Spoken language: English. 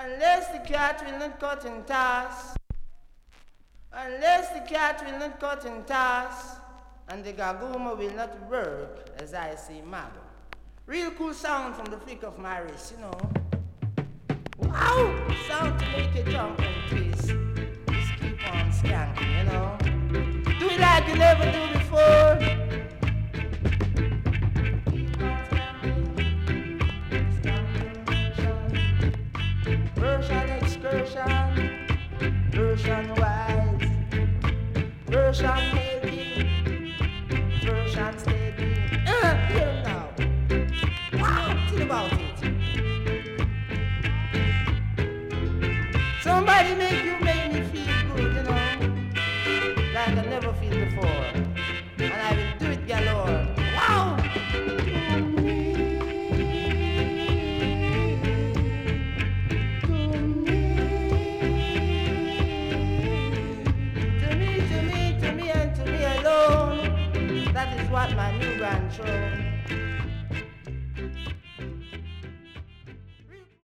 Unless the cat will not cut and toss, unless the cat will not cut and toss, and the gaguma will not work, as I say, mago. Real cool sound from the flick of my wrist, you know. Wow! Sound to make you jump and twist. Just keep on skanking, you know. Do it like you never do before. Version excursion, version wise, version heavy, version steady. Here now. Wow, think about it. Somebody make me feel good, you know, like I never feel before. And I will do it galore. Wow! To me and to me alone. That is what my new band shows.